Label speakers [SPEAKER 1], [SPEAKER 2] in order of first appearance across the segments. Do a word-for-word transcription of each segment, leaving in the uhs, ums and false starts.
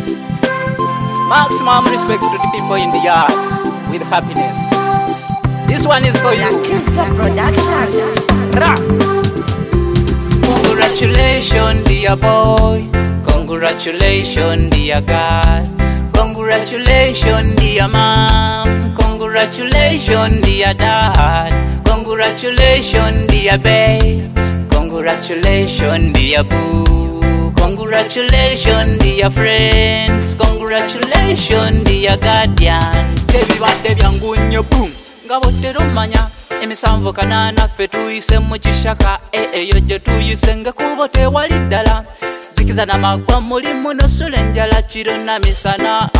[SPEAKER 1] Maximum respects to the people in the yard with happiness. This one is for you.
[SPEAKER 2] Production.
[SPEAKER 1] Ra. Congratulations, dear boy. Congratulations, dear girl. Congratulations, dear mom. Congratulations, dear dad. Congratulations, dear babe. Congratulations, dear boo. Congratulations, dear friends. Congratulations, dear guardians. Sebibadde byangunyo boom. Ngabotero manya emisanvu kanana ffe tuyise mu kishaka eyo gye tuyise nga kubo tewali ddala zikiza namagwa mulimu nosula enjala kiro na misana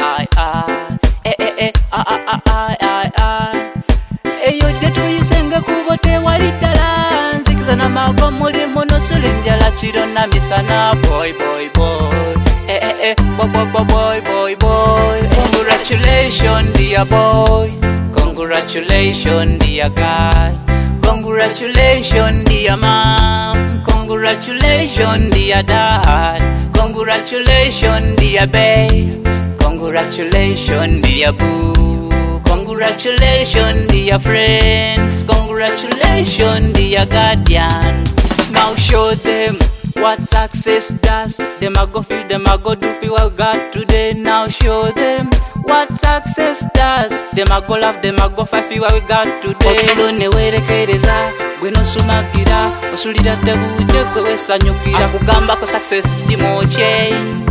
[SPEAKER 1] eyo gye tuyise nga kubo tewali ddala zikiza namagwa mulimu nosula enjala kiro na misana boy boy boy boy boy boy boy boy. Congratulations, dear boy. Congratulations, dear girl. Congratulations, dear mom. Congratulations, dear dad. Congratulations, dear babe. Congratulations, dear boo. Congratulations, dear friends. Congratulations, dear guardians. Now show them what success does. Them a go feel, them a go do feel what we got today. Now show them what success does. Them a go love, them a go fight feel what we got today. Okilo ne werekereza gwe nosumagira osulira tebuje gwe wesanyukira kugamba ko success kimoche.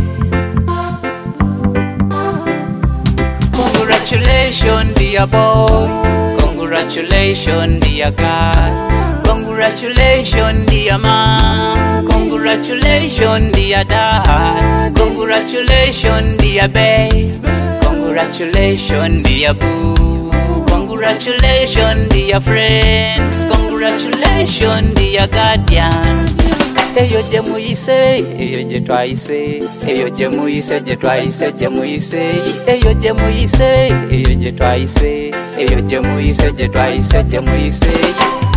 [SPEAKER 1] Congratulations, dear boy. Congratulations, dear girl. Congratulations, dear mom. Congratulations, dear dad. Congratulations, dear babe. Congratulations, dear boo. Congratulations, dear friends. Congratulations, dear guardians. Eyo je muyise, eyo je twaise. Eyo je muyise, je twaise, je muyise. Eyo je muyise, eyo je twaise. Eyo je muyise, je twaise, je muyise.